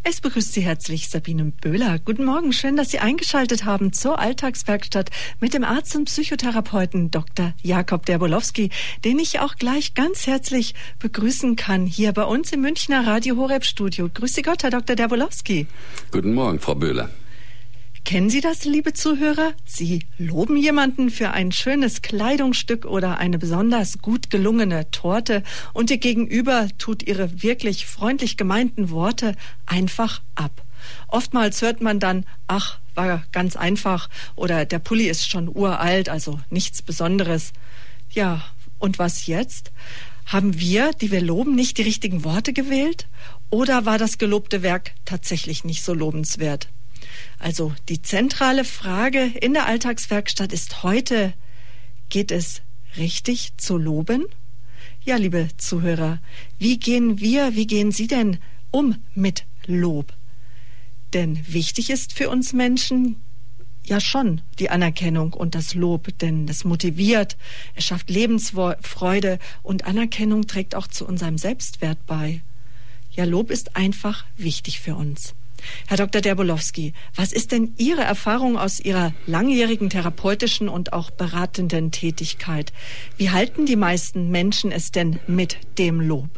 Es begrüßt Sie herzlich Sabine Böhler. Guten Morgen, schön, dass Sie eingeschaltet haben zur Alltagswerkstatt mit dem Arzt und Psychotherapeuten Dr. Jakob Derbolowski, den ich auch gleich ganz herzlich begrüßen kann hier bei uns im Münchner Radio Horeb Studio. Grüße Gott, Herr Dr. Derbolowski. Guten Morgen, Frau Böhler. Kennen Sie das, liebe Zuhörer? Sie loben jemanden für ein schönes Kleidungsstück oder eine besonders gut gelungene Torte und Ihr Gegenüber tut Ihre wirklich freundlich gemeinten Worte einfach ab. Oftmals hört man dann, ach, war ganz einfach oder der Pulli ist schon uralt, also nichts Besonderes. Ja, und was jetzt? Haben wir, die wir loben, nicht die richtigen Worte gewählt? Oder war das gelobte Werk tatsächlich nicht so lobenswert? Also die zentrale Frage in der Alltagswerkstatt ist heute, geht es richtig zu loben? Ja, liebe Zuhörer, wie gehen Sie denn um mit Lob? Denn wichtig ist für uns Menschen ja schon die Anerkennung und das Lob, denn es motiviert, es schafft Lebensfreude und Anerkennung trägt auch zu unserem Selbstwert bei. Ja, Lob ist einfach wichtig für uns. Herr Dr. Derbolowski, was ist denn Ihre Erfahrung aus Ihrer langjährigen therapeutischen und auch beratenden Tätigkeit? Wie halten die meisten Menschen es denn mit dem Lob?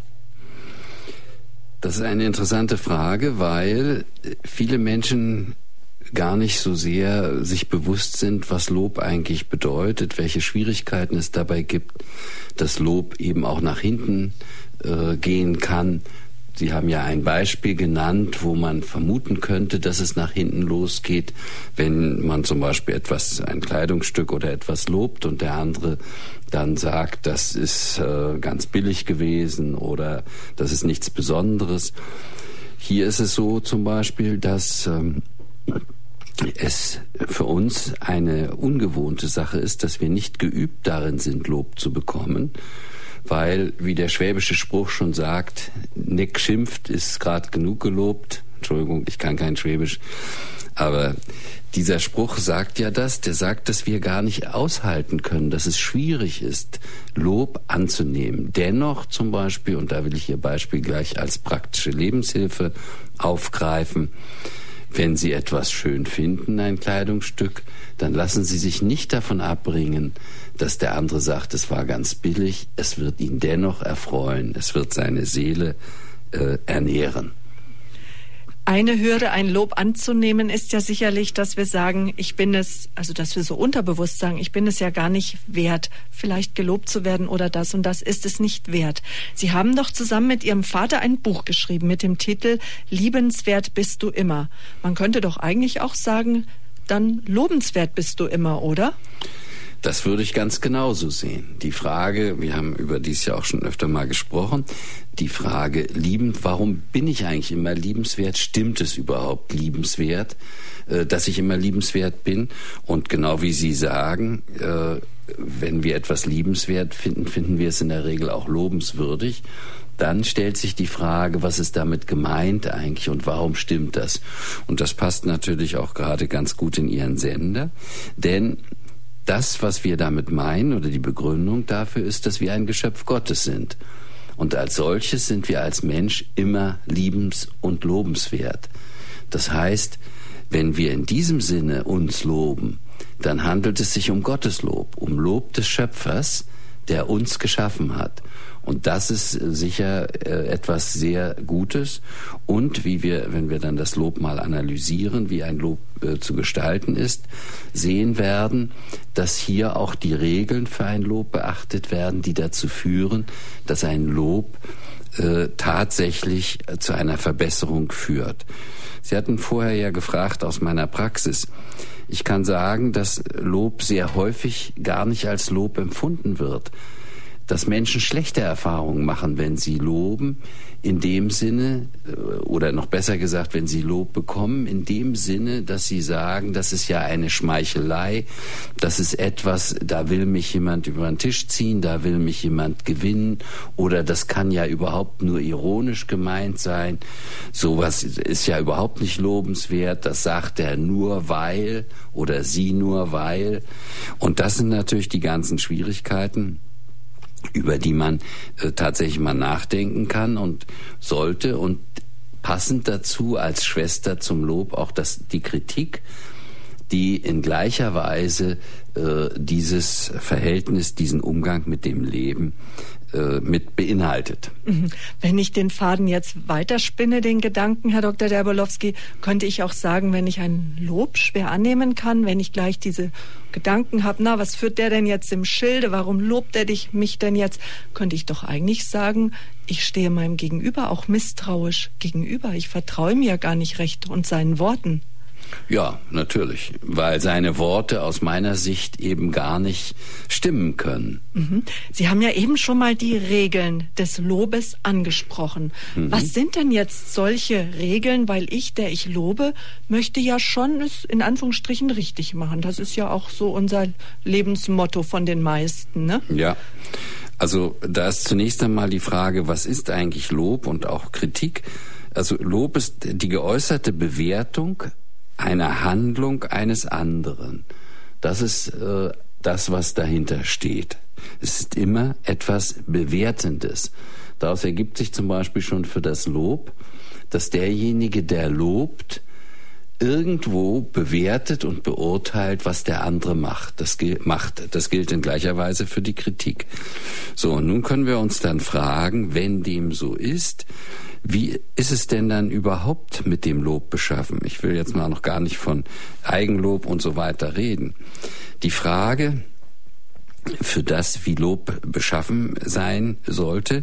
Das ist eine interessante Frage, weil viele Menschen gar nicht so sehr sich bewusst sind, was Lob eigentlich bedeutet, welche Schwierigkeiten es dabei gibt, dass Lob eben auch nach hinten gehen kann. Sie haben ja ein Beispiel genannt, wo man vermuten könnte, dass es nach hinten losgeht, wenn man zum Beispiel ein Kleidungsstück oder etwas lobt und der andere dann sagt, das ist ganz billig gewesen oder das ist nichts Besonderes. Hier ist es so zum Beispiel, dass es für uns eine ungewohnte Sache ist, dass wir nicht geübt darin sind, Lob zu bekommen. Weil, wie der schwäbische Spruch schon sagt, Nick schimpft, ist gerade genug gelobt. Entschuldigung, ich kann kein Schwäbisch. Aber dieser Spruch sagt ja der sagt, dass wir gar nicht aushalten können, dass es schwierig ist, Lob anzunehmen. Dennoch zum Beispiel, und da will ich Ihr Beispiel gleich als praktische Lebenshilfe aufgreifen, wenn Sie etwas schön finden, ein Kleidungsstück, dann lassen Sie sich nicht davon abbringen, dass der andere sagt, es war ganz billig. Es wird ihn dennoch erfreuen. Es wird seine Seele ernähren. Eine Hürde, ein Lob anzunehmen, ist ja sicherlich, dass wir sagen, dass wir so unterbewusst sagen, ich bin es ja gar nicht wert, vielleicht gelobt zu werden oder das und das ist es nicht wert. Sie haben doch zusammen mit Ihrem Vater ein Buch geschrieben mit dem Titel Liebenswert bist du immer. Man könnte doch eigentlich auch sagen, dann lobenswert bist du immer, oder? Das würde ich ganz genauso sehen. Die Frage, wir haben über dies ja auch schon öfter mal gesprochen, die Frage warum bin ich eigentlich immer liebenswert? Stimmt es überhaupt liebenswert, dass ich immer liebenswert bin? Und genau wie Sie sagen, wenn wir etwas liebenswert finden, finden wir es in der Regel auch lobenswürdig. Dann stellt sich die Frage, was ist damit gemeint eigentlich und warum stimmt das? Und das passt natürlich auch gerade ganz gut in Ihren Sender, denn das, was wir damit meinen oder die Begründung dafür ist, dass wir ein Geschöpf Gottes sind. Und als solches sind wir als Mensch immer liebens- und lobenswert. Das heißt, wenn wir in diesem Sinne uns loben, dann handelt es sich um Gottes Lob, um Lob des Schöpfers, der uns geschaffen hat. Und das ist sicher etwas sehr Gutes. Und wenn wir dann das Lob mal analysieren, wie ein Lob zu gestalten ist, sehen werden, dass hier auch die Regeln für ein Lob beachtet werden, die dazu führen, dass ein Lob tatsächlich zu einer Verbesserung führt. Sie hatten vorher ja gefragt aus meiner Praxis. Ich kann sagen, dass Lob sehr häufig gar nicht als Lob empfunden wird. Dass Menschen schlechte Erfahrungen machen, wenn sie loben, in dem Sinne, oder noch besser gesagt, wenn sie Lob bekommen, in dem Sinne, dass sie sagen, das ist ja eine Schmeichelei, das ist etwas, da will mich jemand über den Tisch ziehen, da will mich jemand gewinnen, oder das kann ja überhaupt nur ironisch gemeint sein, sowas ist ja überhaupt nicht lobenswert, das sagt er nur weil oder sie nur weil. Und das sind natürlich die ganzen Schwierigkeiten, über die man tatsächlich mal nachdenken kann und sollte. Und passend dazu als Schwester zum Lob auch die Kritik, die in gleicher Weise dieses Verhältnis, diesen Umgang mit dem Leben mit beinhaltet. Wenn ich den Faden jetzt weiterspinne, den Gedanken, Herr Dr. Derbolowski, könnte ich auch sagen, wenn ich ein Lob schwer annehmen kann, wenn ich gleich diese Gedanken habe, na, was führt der denn jetzt im Schilde, warum lobt er mich denn jetzt, könnte ich doch eigentlich sagen, ich stehe meinem Gegenüber auch misstrauisch gegenüber. Ich vertraue mir gar nicht recht und seinen Worten. Ja, natürlich, weil seine Worte aus meiner Sicht eben gar nicht stimmen können. Sie haben ja eben schon mal die Regeln des Lobes angesprochen. Was sind denn jetzt solche Regeln? Weil der ich lobe, möchte ja schon es in Anführungsstrichen richtig machen. Das ist ja auch so unser Lebensmotto von den meisten, ne? Ja. Also da ist zunächst einmal die Frage, was ist eigentlich Lob und auch Kritik? Also Lob ist die geäußerte Bewertung einer Handlung eines anderen. Das ist das, was dahinter steht. Es ist immer etwas Bewertendes. Daraus ergibt sich zum Beispiel schon für das Lob, dass derjenige, der lobt, irgendwo bewertet und beurteilt, was der andere macht. Das gilt in gleicher Weise für die Kritik. So, und nun können wir uns dann fragen, wenn dem so ist, wie ist es denn dann überhaupt mit dem Lob beschaffen? Ich will jetzt mal noch gar nicht von Eigenlob und so weiter reden. Die Frage, für das, wie Lob beschaffen sein sollte,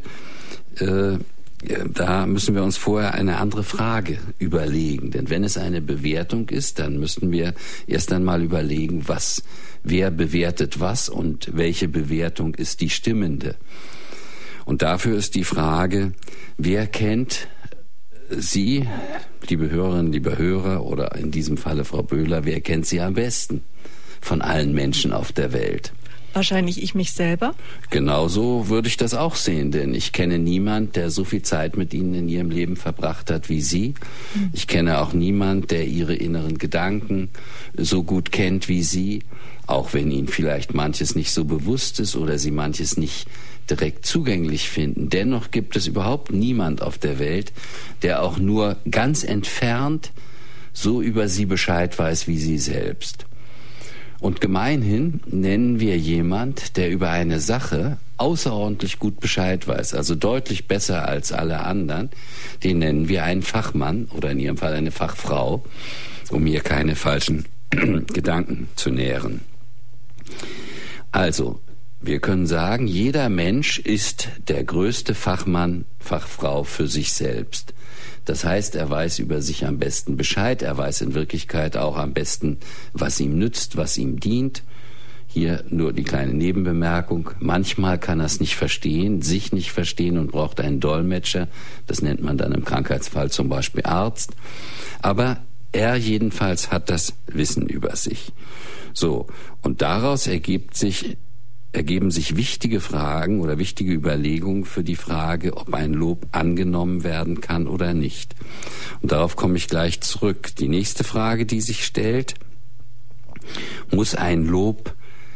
da müssen wir uns vorher eine andere Frage überlegen. Denn wenn es eine Bewertung ist, dann müssten wir erst einmal überlegen, wer bewertet was und welche Bewertung ist die stimmende. Und dafür ist die Frage, wer kennt Sie, liebe Hörerinnen, liebe Hörer, oder in diesem Falle Frau Böhler, wer kennt Sie am besten von allen Menschen auf der Welt? Wahrscheinlich ich mich selber. Genauso würde ich das auch sehen, denn ich kenne niemand, der so viel Zeit mit Ihnen in Ihrem Leben verbracht hat wie Sie. Ich kenne auch niemand, der Ihre inneren Gedanken so gut kennt wie Sie, auch wenn Ihnen vielleicht manches nicht so bewusst ist oder Sie manches nicht direkt zugänglich finden. Dennoch gibt es überhaupt niemand auf der Welt, der auch nur ganz entfernt so über Sie Bescheid weiß wie Sie selbst. Und gemeinhin nennen wir jemand, der über eine Sache außerordentlich gut Bescheid weiß, also deutlich besser als alle anderen, den nennen wir einen Fachmann oder in Ihrem Fall eine Fachfrau, um hier keine falschen Gedanken zu nähren. Also, wir können sagen, jeder Mensch ist der größte Fachmann, Fachfrau für sich selbst. Das heißt, er weiß über sich am besten Bescheid, er weiß in Wirklichkeit auch am besten, was ihm nützt, was ihm dient. Hier nur die kleine Nebenbemerkung. Manchmal kann er es nicht verstehen, sich nicht verstehen und braucht einen Dolmetscher. Das nennt man dann im Krankheitsfall zum Beispiel Arzt. Aber er jedenfalls hat das Wissen über sich. So, und daraus ergeben sich wichtige Fragen oder wichtige Überlegungen für die Frage, ob ein Lob angenommen werden kann oder nicht. Und darauf komme ich gleich zurück. Die nächste Frage, die sich stellt: Muss ein Lob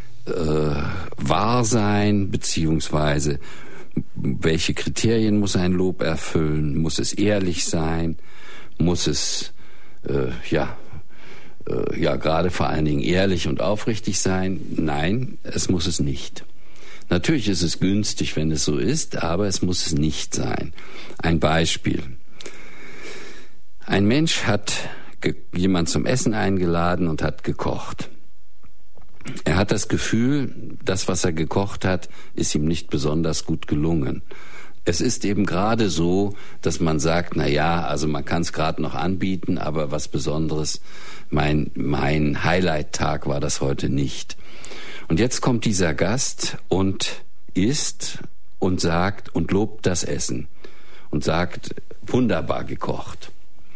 wahr sein, beziehungsweise welche Kriterien muss ein Lob erfüllen? Muss es ehrlich sein? Muss es gerade vor allen Dingen ehrlich und aufrichtig sein? Nein, es muss es nicht. Natürlich ist es günstig, wenn es so ist, aber es muss es nicht sein. Ein Beispiel. Ein Mensch hat jemand zum Essen eingeladen und hat gekocht. Er hat das Gefühl, das, was er gekocht hat, ist ihm nicht besonders gut gelungen. Es ist eben gerade so, dass man sagt, na ja, also man kann es gerade noch anbieten, aber was Besonderes, mein Highlight-Tag war das heute nicht. Und jetzt kommt dieser Gast und isst und sagt und lobt das Essen und sagt, wunderbar gekocht.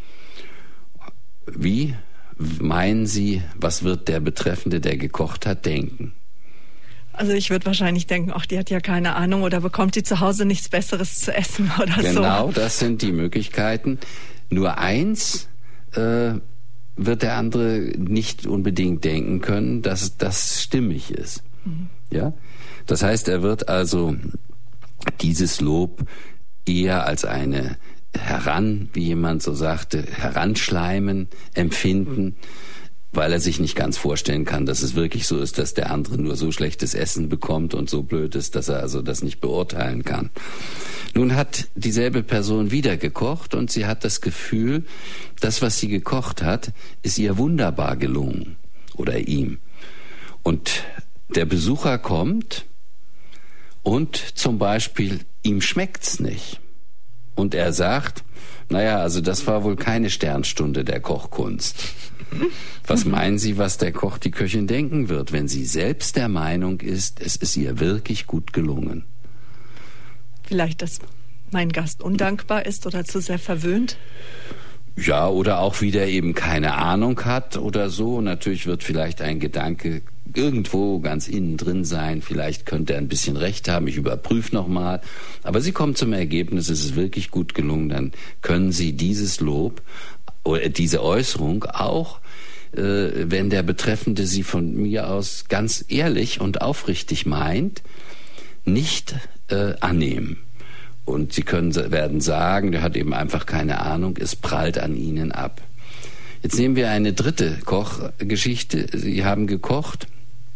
Wie meinen Sie, was wird der Betreffende, der gekocht hat, denken? Also ich würde wahrscheinlich denken, ach, die hat ja keine Ahnung oder bekommt die zu Hause nichts Besseres zu essen oder so. Genau, das sind die Möglichkeiten. Nur eins wird der andere nicht unbedingt denken können, dass das stimmig ist. Ja? Das heißt, er wird also dieses Lob eher als eine wie jemand so sagte, heranschleimen, empfinden, weil er sich nicht ganz vorstellen kann, dass es wirklich so ist, dass der andere nur so schlechtes Essen bekommt und so blöd ist, dass er also das nicht beurteilen kann. Nun hat dieselbe Person wieder gekocht und sie hat das Gefühl, das, was sie gekocht hat, ist ihr wunderbar gelungen oder ihm. Und der Besucher kommt und zum Beispiel ihm schmeckt's nicht. Und er sagt, naja, also das war wohl keine Sternstunde der Kochkunst. Was meinen Sie, was der Koch, die Köchin denken wird, wenn sie selbst der Meinung ist, es ist ihr wirklich gut gelungen? Vielleicht, dass mein Gast undankbar ist oder zu sehr verwöhnt? Ja, oder auch wieder eben keine Ahnung hat oder so. Natürlich wird vielleicht ein Gedanke irgendwo ganz innen drin sein. Vielleicht könnte er ein bisschen recht haben. Ich überprüfe nochmal. Aber Sie kommen zum Ergebnis, es ist wirklich gut gelungen. Dann können Sie dieses Lob oder diese Äußerung auch, wenn der Betreffende sie von mir aus ganz ehrlich und aufrichtig meint, nicht annehmen. Und Sie werden sagen, der hat eben einfach keine Ahnung, es prallt an Ihnen ab. Jetzt nehmen wir eine dritte Kochgeschichte. Sie haben gekocht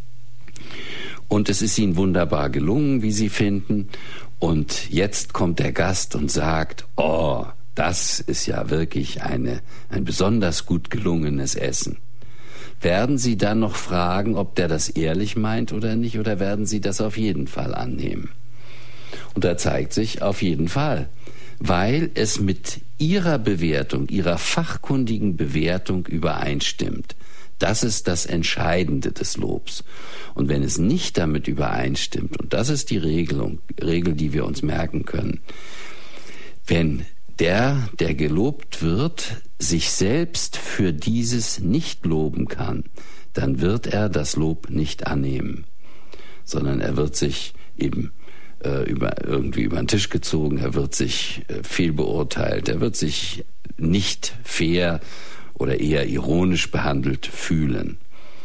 und es ist Ihnen wunderbar gelungen, wie Sie finden. Und jetzt kommt der Gast und sagt, oh, das ist ja wirklich ein besonders gut gelungenes Essen. Werden Sie dann noch fragen, ob der das ehrlich meint oder nicht, oder werden Sie das auf jeden Fall annehmen? Und da zeigt sich auf jeden Fall, weil es mit Ihrer Bewertung, Ihrer fachkundigen Bewertung übereinstimmt. Das ist das Entscheidende des Lobs. Und wenn es nicht damit übereinstimmt, und das ist die Regel, die wir uns merken können, wenn der gelobt wird, sich selbst für dieses nicht loben kann, dann wird er das Lob nicht annehmen, sondern er wird sich eben irgendwie über den Tisch gezogen, er wird sich fehlbeurteilt, er wird sich nicht fair oder eher ironisch behandelt fühlen.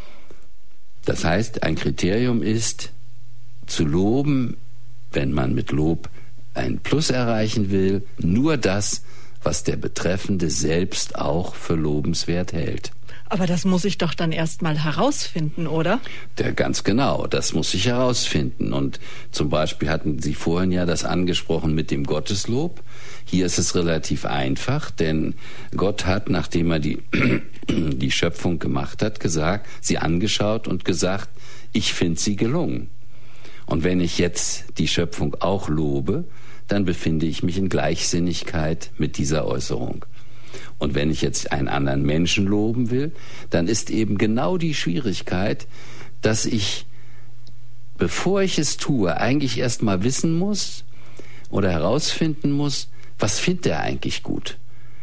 Das heißt, ein Kriterium ist, zu loben, wenn man mit Lob ein Plus erreichen will, nur das, was der Betreffende selbst auch für lobenswert hält. Aber das muss ich doch dann erst mal herausfinden, oder? Ganz genau, das muss ich herausfinden. Und zum Beispiel hatten Sie vorhin ja das angesprochen mit dem Gotteslob. Hier ist es relativ einfach, denn Gott hat, nachdem er die Schöpfung gemacht hat, sie angeschaut und gesagt, ich finde sie gelungen. Und wenn ich jetzt die Schöpfung auch lobe, dann befinde ich mich in Gleichsinnigkeit mit dieser Äußerung. Und wenn ich jetzt einen anderen Menschen loben will, dann ist eben genau die Schwierigkeit, dass ich, bevor ich es tue, eigentlich erst mal wissen muss oder herausfinden muss, was findet er eigentlich gut?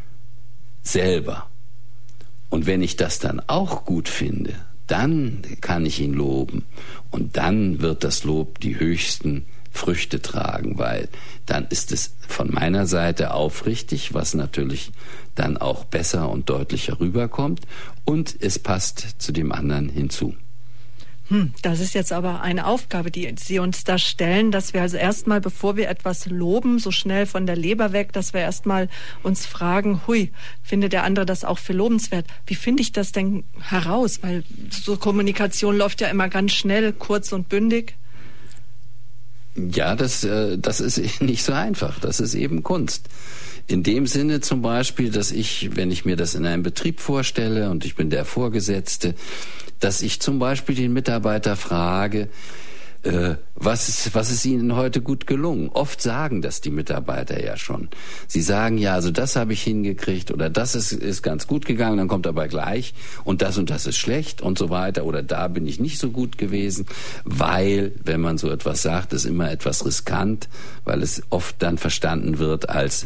Selber. Und wenn ich das dann auch gut finde, dann kann ich ihn loben. Und dann wird das Lob die höchsten Früchte tragen, weil dann ist es von meiner Seite aufrichtig, was natürlich dann auch besser und deutlicher rüberkommt, und es passt zu dem anderen hinzu. Das ist jetzt aber eine Aufgabe, die Sie uns da stellen, dass wir also erstmal, bevor wir etwas loben, so schnell von der Leber weg, dass wir erstmal uns fragen, findet der andere das auch für lobenswert? Wie finde ich das denn heraus? Weil so Kommunikation läuft ja immer ganz schnell, kurz und bündig. Ja, das ist nicht so einfach. Das ist eben Kunst. In dem Sinne zum Beispiel, dass ich, wenn ich mir das in einem Betrieb vorstelle und ich bin der Vorgesetzte, dass ich zum Beispiel den Mitarbeiter frage, was ist Ihnen heute gut gelungen? Oft sagen das die Mitarbeiter ja schon. Sie sagen, ja, also das habe ich hingekriegt oder das ist ganz gut gegangen, dann kommt aber gleich und das ist schlecht und so weiter, oder da bin ich nicht so gut gewesen, weil, wenn man so etwas sagt, ist immer etwas riskant, weil es oft dann verstanden wird als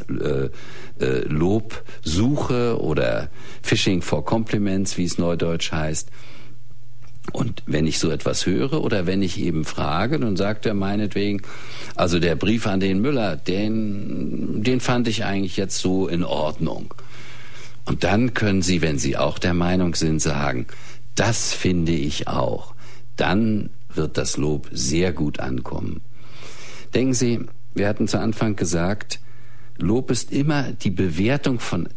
Lobsuche oder Fishing for Compliments, wie es neudeutsch heißt. Und wenn ich so etwas höre oder wenn ich eben frage, dann sagt er meinetwegen, also der Brief an den Müller, den fand ich eigentlich jetzt so in Ordnung. Und dann können Sie, wenn Sie auch der Meinung sind, sagen, das finde ich auch. Dann wird das Lob sehr gut ankommen. Denken Sie, wir hatten zu Anfang gesagt, Lob ist immer die Bewertung von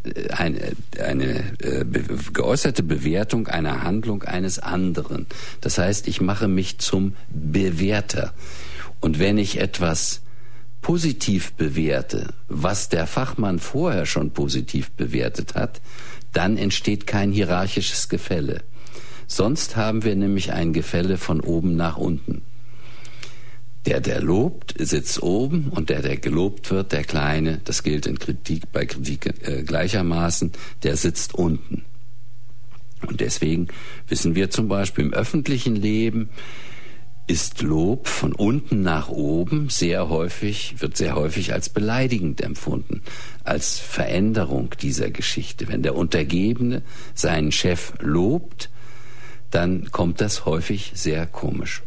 geäußerte Bewertung einer Handlung eines anderen. Das heißt, ich mache mich zum Bewerter. Und wenn ich etwas positiv bewerte, was der Fachmann vorher schon positiv bewertet hat, dann entsteht kein hierarchisches Gefälle. Sonst haben wir nämlich ein Gefälle von oben nach unten. Der lobt, sitzt oben, und der gelobt wird, der Kleine, das gilt bei Kritik gleichermaßen, der sitzt unten. Und deswegen wissen wir zum Beispiel, im öffentlichen Leben ist Lob von unten nach oben wird sehr häufig als beleidigend empfunden, als Veränderung dieser Geschichte. Wenn der Untergebene seinen Chef lobt, dann kommt das häufig sehr komisch.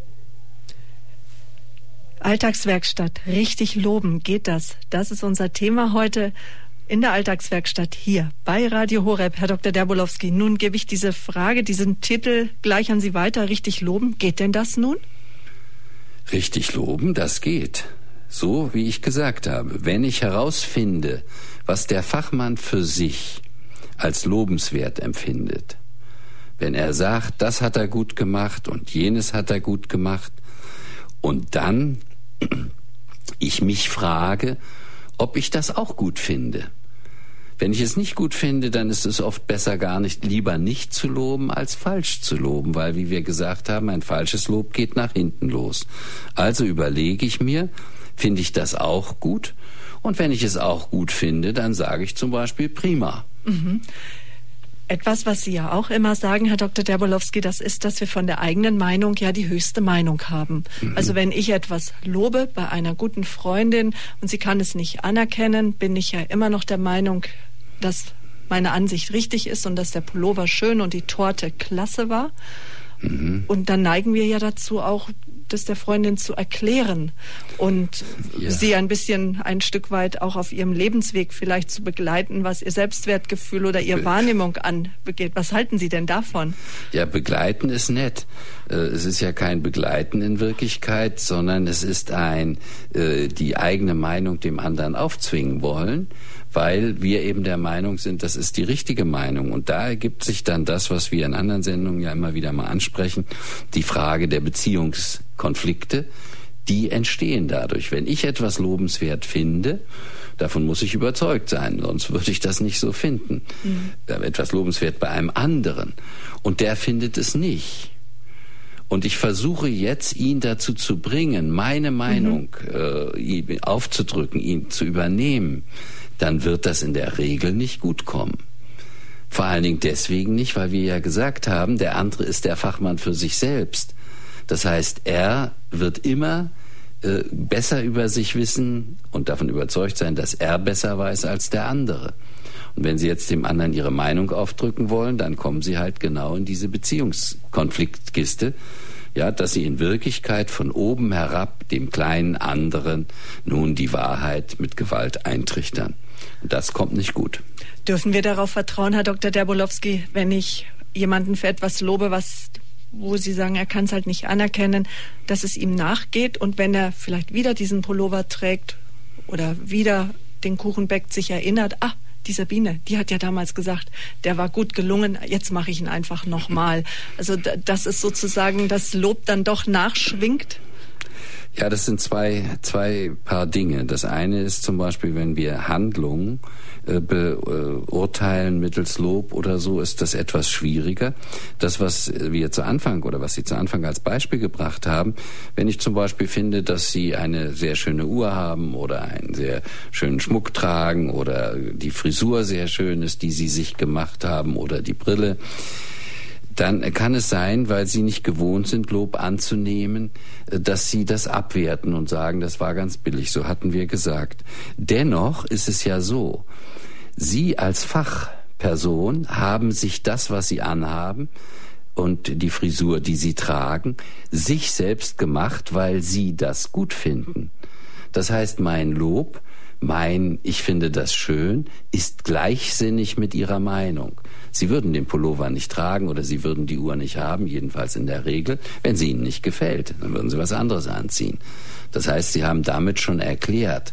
Alltagswerkstatt, richtig loben, geht das? Das ist unser Thema heute in der Alltagswerkstatt hier bei Radio Horeb. Herr Dr. Derbolowski, nun gebe ich diese Frage, diesen Titel gleich an Sie weiter. Richtig loben, geht denn das nun? Richtig loben, das geht. So wie ich gesagt habe. Wenn ich herausfinde, was der Fachmann für sich als lobenswert empfindet, wenn er sagt, das hat er gut gemacht und jenes hat er gut gemacht, und dann ich mich frage, ob ich das auch gut finde. Wenn ich es nicht gut finde, dann ist es oft besser, lieber nicht zu loben, als falsch zu loben, weil, wie wir gesagt haben, ein falsches Lob geht nach hinten los. Also überlege ich mir, finde ich das auch gut? Und wenn ich es auch gut finde, dann sage ich zum Beispiel prima. Mhm. Etwas, was Sie ja auch immer sagen, Herr Dr. Derbolowski, das ist, dass wir von der eigenen Meinung ja die höchste Meinung haben. Also wenn ich etwas lobe bei einer guten Freundin und sie kann es nicht anerkennen, bin ich ja immer noch der Meinung, dass meine Ansicht richtig ist und dass der Pullover schön und die Torte klasse war. Und dann neigen wir ja dazu auch, das der Freundin zu erklären und sie ein Stück weit auch auf ihrem Lebensweg vielleicht zu begleiten, was ihr Selbstwertgefühl oder ihre Wahrnehmung angeht. Was halten Sie denn davon? Ja, begleiten ist nett. Es ist ja kein Begleiten in Wirklichkeit, sondern es ist die eigene Meinung dem anderen aufzwingen wollen, weil wir eben der Meinung sind, das ist die richtige Meinung. Und da ergibt sich dann das, was wir in anderen Sendungen ja immer wieder mal ansprechen, die Frage der Beziehungskonflikte, die entstehen dadurch. Wenn ich etwas lobenswert finde, davon muss ich überzeugt sein, sonst würde ich das nicht so finden. Etwas lobenswert bei einem anderen und der findet es nicht. Und ich versuche jetzt, ihn dazu zu bringen, meine Meinung aufzudrücken, ihn zu übernehmen, dann wird das in der Regel nicht gut kommen. Vor allen Dingen deswegen nicht, weil wir ja gesagt haben, der andere ist der Fachmann für sich selbst. Das heißt, er wird immer besser über sich wissen und davon überzeugt sein, dass er besser weiß als der andere. Und wenn Sie jetzt dem anderen Ihre Meinung aufdrücken wollen, dann kommen Sie halt genau in diese Beziehungskonfliktkiste, ja, dass Sie in Wirklichkeit von oben herab dem kleinen anderen nun die Wahrheit mit Gewalt eintrichtern. Und das kommt nicht gut. Dürfen wir darauf vertrauen, Herr Dr. Derbolowski, wenn ich jemanden für etwas lobe, wo Sie sagen, er kann es halt nicht anerkennen, dass es ihm nachgeht, und wenn er vielleicht wieder diesen Pullover trägt oder wieder den Kuchen backt, sich erinnert, die Sabine, die hat ja damals gesagt, der war gut gelungen, jetzt mache ich ihn einfach nochmal. Also das ist sozusagen das Lob dann doch nachschwingt? Ja, das sind zwei Paar Dinge. Das eine ist zum Beispiel, wenn wir Handlungen beurteilen mittels Lob oder so, ist das etwas schwieriger. Das, was wir zu Anfang oder was Sie zu Anfang als Beispiel gebracht haben, wenn ich zum Beispiel finde, dass Sie eine sehr schöne Uhr haben oder einen sehr schönen Schmuck tragen oder die Frisur sehr schön ist, die Sie sich gemacht haben, oder die Brille, dann kann es sein, weil Sie nicht gewohnt sind, Lob anzunehmen, dass Sie das abwerten und sagen, das war ganz billig, so hatten wir gesagt. Dennoch ist es ja so, Sie als Fachperson haben sich das, was Sie anhaben und die Frisur, die Sie tragen, sich selbst gemacht, weil Sie das gut finden. Das heißt, mein Lob, ich finde das schön, ist gleichsinnig mit Ihrer Meinung. Sie würden den Pullover nicht tragen oder Sie würden die Uhr nicht haben, jedenfalls in der Regel, wenn sie Ihnen nicht gefällt. Dann würden Sie was anderes anziehen. Das heißt, Sie haben damit schon erklärt,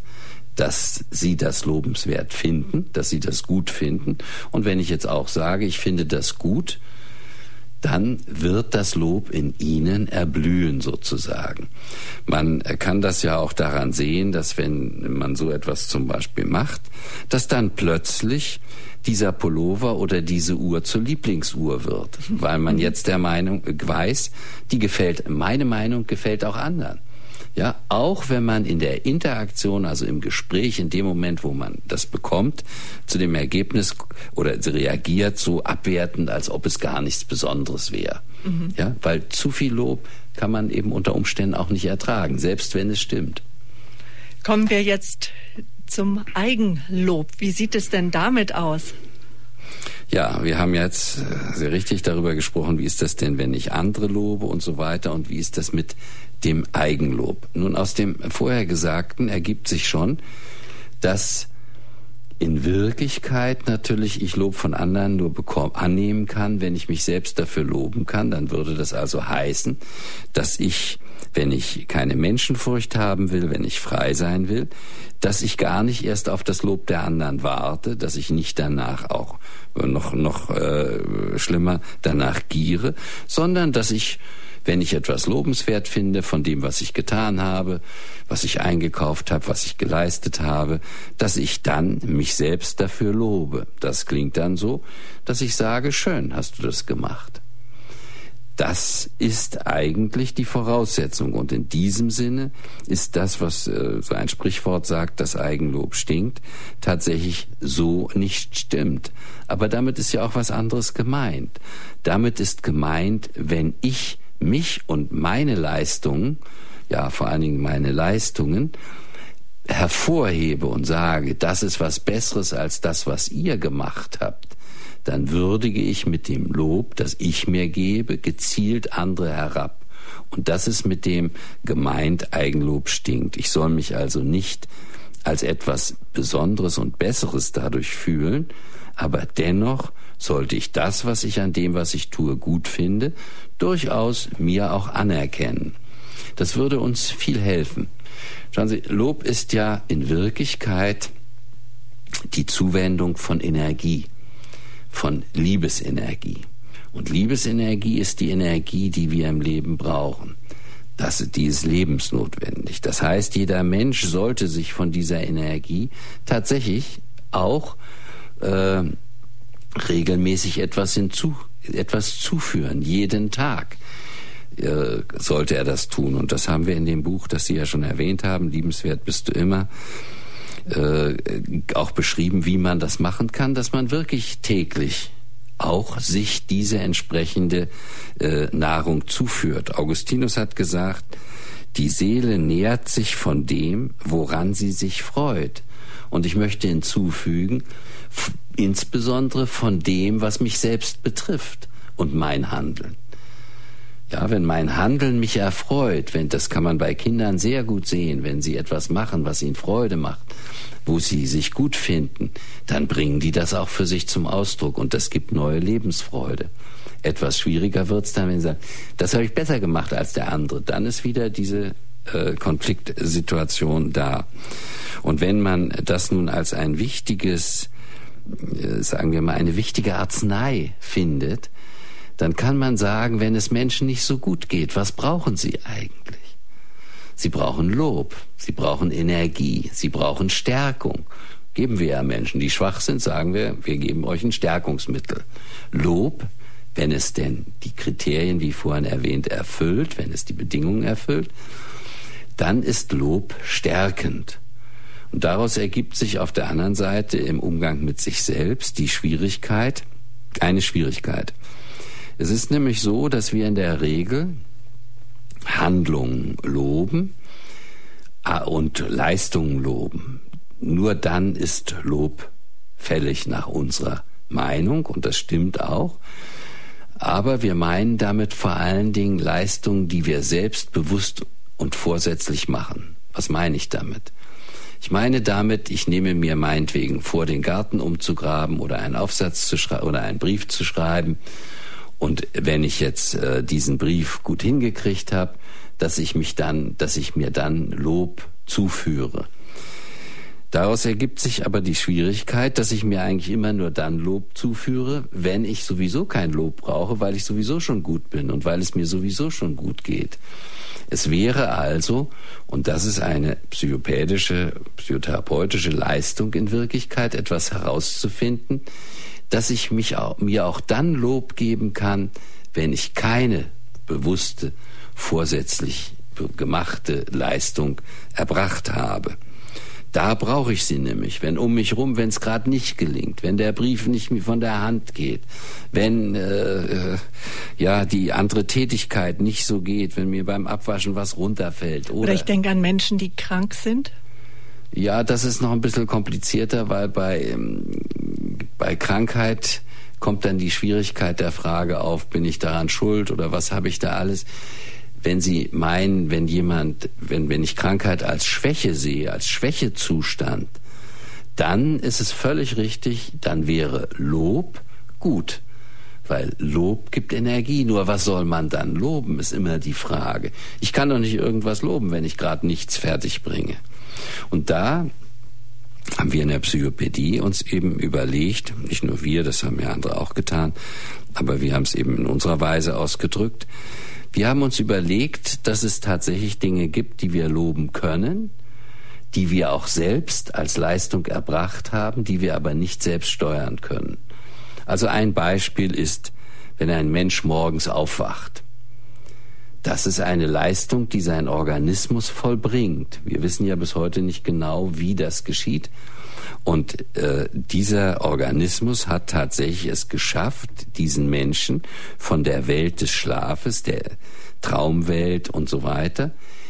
dass Sie das lobenswert finden, dass Sie das gut finden. Und wenn ich jetzt auch sage, ich finde das gut, dann wird das Lob in Ihnen erblühen sozusagen. Man kann das ja auch daran sehen, dass wenn man so etwas zum Beispiel macht, dass dann plötzlich dieser Pullover oder diese Uhr zur Lieblingsuhr wird, weil man jetzt der Meinung weiß, meine Meinung gefällt auch anderen. Ja, auch wenn man in der Interaktion, also im Gespräch, in dem Moment, wo man das bekommt, zu dem Ergebnis oder reagiert so abwertend, als ob es gar nichts Besonderes wäre. Ja, weil zu viel Lob kann man eben unter Umständen auch nicht ertragen, selbst wenn es stimmt. Kommen wir jetzt zum Eigenlob. Wie sieht es denn damit aus? Ja, wir haben jetzt sehr richtig darüber gesprochen, wie ist das denn, wenn ich andere lobe und so weiter, und wie ist das mit dem Eigenlob. Nun, aus dem vorher Gesagten ergibt sich schon, dass in Wirklichkeit natürlich ich Lob von anderen nur annehmen kann, wenn ich mich selbst dafür loben kann. Dann würde das also heißen, dass ich, wenn ich keine Menschenfurcht haben will, wenn ich frei sein will, dass ich gar nicht erst auf das Lob der anderen warte, dass ich nicht danach auch noch schlimmer danach giere, sondern dass ich, wenn ich etwas lobenswert finde von dem, was ich getan habe, was ich eingekauft habe, was ich geleistet habe, dass ich dann mich selbst dafür lobe. Das klingt dann so, dass ich sage, schön hast du das gemacht. Das ist eigentlich die Voraussetzung. Und in diesem Sinne ist das, was so ein Sprichwort sagt, das Eigenlob stinkt, tatsächlich so nicht stimmt. Aber damit ist ja auch was anderes gemeint. Damit ist gemeint, wenn ich mich und meine Leistungen, ja vor allen Dingen meine Leistungen, hervorhebe und sage, das ist was Besseres als das, was ihr gemacht habt, dann würdige ich mit dem Lob, das ich mir gebe, gezielt andere herab. Und das ist mit dem gemeint, Eigenlob stinkt. Ich soll mich also nicht als etwas Besonderes und Besseres dadurch fühlen, aber dennoch sollte ich das, was ich an dem, was ich tue, gut finde, durchaus mir auch anerkennen. Das würde uns viel helfen. Schauen Sie, Lob ist ja in Wirklichkeit die Zuwendung von Energie, von Liebesenergie. Und Liebesenergie ist die Energie, die wir im Leben brauchen. Die ist lebensnotwendig. Das heißt, jeder Mensch sollte sich von dieser Energie tatsächlich auch regelmäßig etwas zuführen, jeden Tag sollte er das tun. Und das haben wir in dem Buch, das Sie ja schon erwähnt haben, Liebenswert bist du immer, auch beschrieben, wie man das machen kann, dass man wirklich täglich auch sich diese entsprechende Nahrung zuführt. Augustinus hat gesagt, die Seele nährt sich von dem, woran sie sich freut. Und ich möchte hinzufügen, insbesondere von dem, was mich selbst betrifft und mein Handeln. Ja, wenn mein Handeln mich erfreut, das kann man bei Kindern sehr gut sehen, wenn sie etwas machen, was ihnen Freude macht, wo sie sich gut finden, dann bringen die das auch für sich zum Ausdruck und das gibt neue Lebensfreude. Etwas schwieriger wird's dann, wenn sie sagen, das habe ich besser gemacht als der andere. Dann ist wieder diese Konfliktsituation da. Und wenn man das nun als ein wichtiges, sagen wir mal, eine wichtige Arznei findet, dann kann man sagen, wenn es Menschen nicht so gut geht, was brauchen sie eigentlich? Sie brauchen Lob, sie brauchen Energie, sie brauchen Stärkung. Geben wir ja Menschen, die schwach sind, sagen wir geben euch ein Stärkungsmittel. Lob, wenn es denn die Kriterien, wie vorhin erwähnt, erfüllt, wenn es die Bedingungen erfüllt, dann ist Lob stärkend. Und daraus ergibt sich auf der anderen Seite im Umgang mit sich selbst eine Schwierigkeit. Es ist nämlich so, dass wir in der Regel Handlungen loben und Leistungen loben. Nur dann ist Lob fällig nach unserer Meinung und das stimmt auch. Aber wir meinen damit vor allen Dingen Leistungen, die wir selbst bewusst und vorsätzlich machen. Was meine ich damit? Ich meine damit, ich nehme mir meinetwegen vor, den Garten umzugraben oder einen Aufsatz zu schreiben oder einen Brief zu schreiben. Und wenn ich jetzt diesen Brief gut hingekriegt habe, dass ich mir dann Lob zuführe. Daraus ergibt sich aber die Schwierigkeit, dass ich mir eigentlich immer nur dann Lob zuführe, wenn ich sowieso kein Lob brauche, weil ich sowieso schon gut bin und weil es mir sowieso schon gut geht. Es wäre also, und das ist eine psychotherapeutische Leistung in Wirklichkeit, etwas herauszufinden, dass ich mir auch dann Lob geben kann, wenn ich keine bewusste, vorsätzlich gemachte Leistung erbracht habe. Da brauche ich sie nämlich, wenn um mich rum, wenn es gerade nicht gelingt, wenn der Brief nicht von der Hand geht, wenn die andere Tätigkeit nicht so geht, wenn mir beim Abwaschen was runterfällt. Oder ich denke an Menschen, die krank sind. Ja, das ist noch ein bisschen komplizierter, weil bei Krankheit kommt dann die Schwierigkeit der Frage auf, bin ich daran schuld oder was habe ich da alles? Wenn Sie meinen, wenn ich Krankheit als Schwäche sehe, als Schwächezustand, dann ist es völlig richtig, dann wäre Lob gut. Weil Lob gibt Energie. Nur was soll man dann loben, ist immer die Frage. Ich kann doch nicht irgendwas loben, wenn ich gerade nichts fertig bringe. Und da haben wir in der Psychopädie uns eben überlegt, nicht nur wir, das haben ja andere auch getan, aber wir haben es eben in unserer Weise ausgedrückt. Wir haben uns überlegt, dass es tatsächlich Dinge gibt, die wir loben können, die wir auch selbst als Leistung erbracht haben, die wir aber nicht selbst steuern können. Also ein Beispiel ist, wenn ein Mensch morgens aufwacht. Das ist eine Leistung, die sein Organismus vollbringt. Wir wissen ja bis heute nicht genau, wie das geschieht. Und dieser Organismus hat tatsächlich es geschafft, diesen Menschen von der Welt des Schlafes, der Traumwelt und so weiter,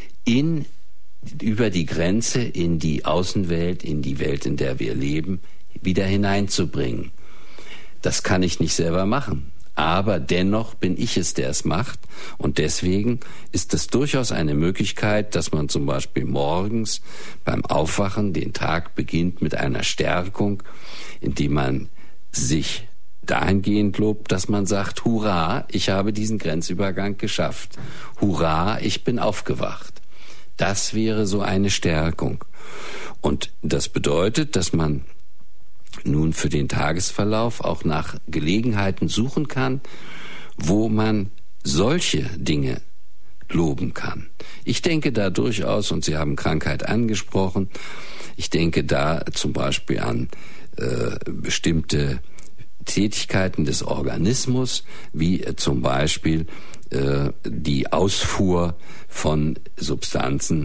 über die Grenze in die Außenwelt, in die Welt, in der wir leben, wieder hineinzubringen. Das kann ich nicht selber machen. Aber dennoch bin ich es, der es macht. Und deswegen ist es durchaus eine Möglichkeit, dass man zum Beispiel morgens beim Aufwachen den Tag beginnt mit einer Stärkung, indem man sich dahingehend lobt, dass man sagt, hurra, ich habe diesen Grenzübergang geschafft. Hurra, ich bin aufgewacht. Das wäre so eine Stärkung. Und das bedeutet, dass man nun für den Tagesverlauf auch nach Gelegenheiten suchen kann, wo man solche Dinge loben kann. Ich denke da durchaus, und Sie haben Krankheit angesprochen, ich denke da zum Beispiel an bestimmte Tätigkeiten des Organismus, wie zum Beispiel die Ausfuhr von Substanzen